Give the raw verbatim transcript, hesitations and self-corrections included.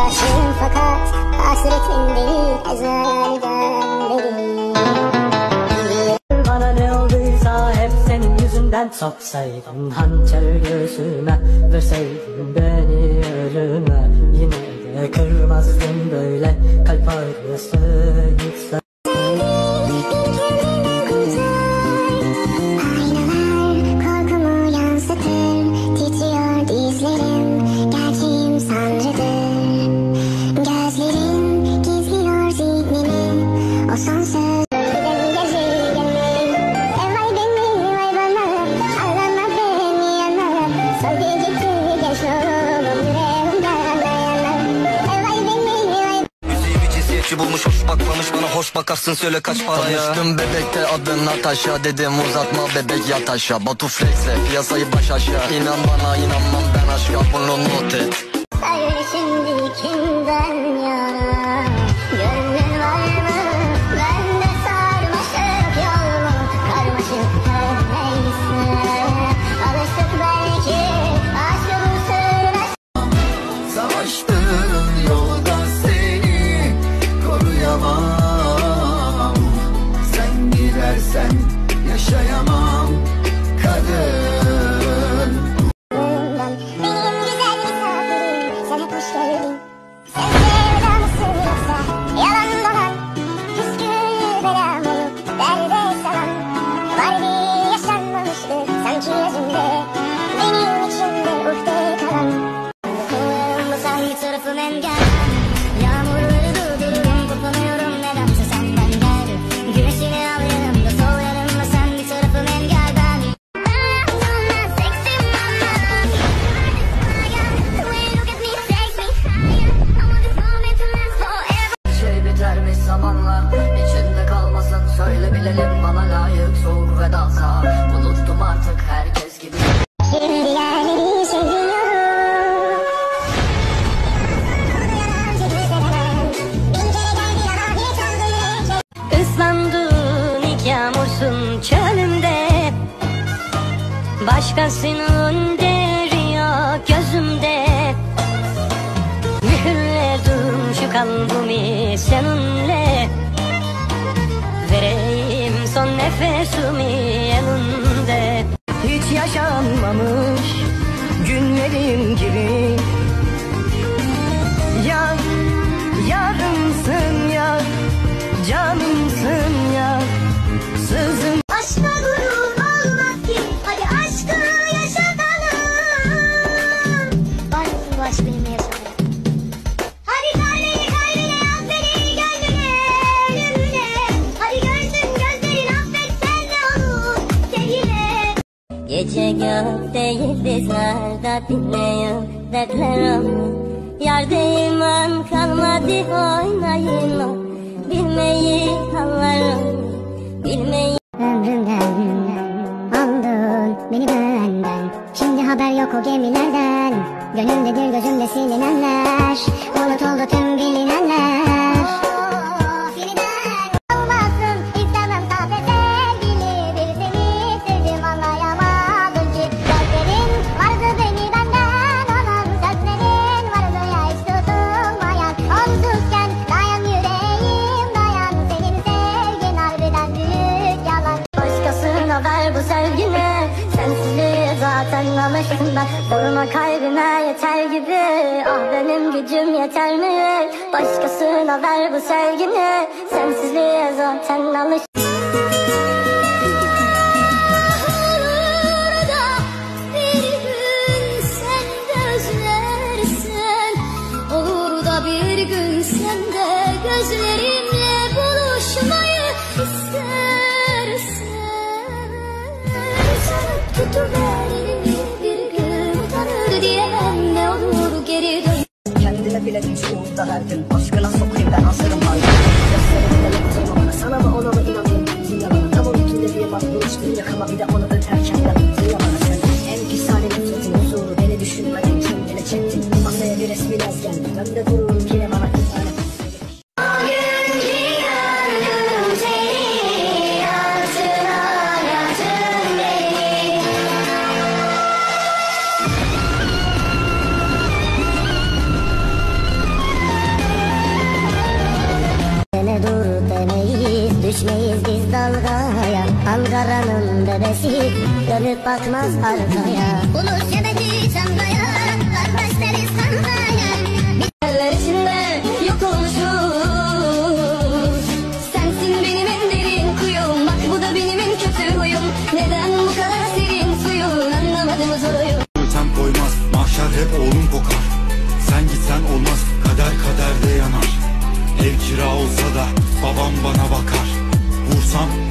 aşığım fakat hasretin beni ezelden beri. Bana ne olduysa hep senin yüzünden, soksaydın hançer göğsüme, verseydin beni ölüme, yine de kırmazdım böyle kalp ağrısı hiç. Bulmuş hoş bakmamış bana, hoş bakarsın söyle kaç paraya. Tanıştım bebekte adın Natasha, dedim uzatma bebek yat aşağı. Batu Flex'le piyasayı baş aşağı, İnan bana inanmam ben aşka, bunu not et. Söyle şimdi kimden yana, gönlün var mı? Bende sarmaşık yol mu? Karmaşık her neyse, alıştık belki aşkı bu sürmez. Savaştığım yolda seni koruyamam, sen gidersen yaşayamam kadın. Benim güzel misafirim, sen hep hoş geldin. Sen sevda mısın yoksa yalan dolan, püskül belam olup derde salan. Var bir yaşanmamıştı sanki yüzünde, benim içimde ukde kalan. Kullarım bu sahil tarafım engel, yağmurları durdururum, kapanıyorum nedense senden gel. Güneşini al yanımda, sol yanımda, sen bir tarafım engel ben. Şey bitermiş zamanla, içinde kalmasın söyle bilelim, bana layık soğuk ve dalsa. Unuttum artık herkes gibi. Şimdi yerleri seviyorum. Islandın ilk yağmursun çölümde, başkasının deri yok gözümde. Mühürledim şu kalbimi seninle, vereyim son nefesimi elinde. Hiç yaşanmamış günlerim gibi, yar, yarımsın yar, canımsın yar, sızım. Aşka gurur olmaz ki, hadi aşkı yaşatalım. Var mısın bu aşk benimle yaşamaya? Hadi kalbini kalbine yaz beni, gönlüne ölümüne. Hadi görsün gözlerin affet sen de onu sevgine. Gece gökte yıldızlarda dinleyin dertler onu. Yar değmen kalmadı oynayın o. Bilmeyi hallarım, bilmeyi. Ömrümden aldın beni benden, şimdi haber yok o gemilerden. Gönlümdedir gözümde silinenler, bulut oldu tüm bilinenler. Yeniden olmasın istemem sahte sevgili, bir seni sevdim anlayamadım ki. Gözlerin vardı beni benden alan, sözlerin vardı ya hiç tutulmayan. Onsuzken dayan yüreğim dayan, senin sevgin harbiden büyük yalan. Başkasına ver bu sevgini, sensizliğe zaten alıştım ben. Vurma kalbime yeter gibi, ah benim gücüm yeter mi? Başkasına ver bu sevgini, sensizliğe zaten alıştım. Olur da bir gün sen gözlersen, olur da bir gün sen de gözlerimle buluşmayı istersen. Sarıp tutuver elimi, bir gün utanır diyemem, ne olur geri dön. Kendime bile hiç umutla her gün, aşkına sokayım ben hazırım var. Gözlerimle yaptım ona, sana mı ona mı inanayım? Yalan tam unuttum diye bak buluştum yakama, bir de onu öterken yaktın yalana sen. En pis halini tutun huzuru, beni düşünmeden kendine çektin. Masaya bir resmi yaz geldi, ben de dururum yine bana kızarım. Deme dur demeyiz, düşmeyiz biz dalgaya. Ankara'nın bebesi dönüp bakmaz arkaya. Ulus cebeci çantaya, kardeşleriz kankaya. Bizler içinde yok olmuşuz. Sensin benim en derin kuyum, bak bu da benim en kötü huyum. Neden bu kadar serin suyun, anlamadım soruyu. Sen koymaz, mahşer hep oğlum kokar. Sen gitsen olmaz, kader kaderde yanar. Ev kira olsa da babam bana bakar. Vursam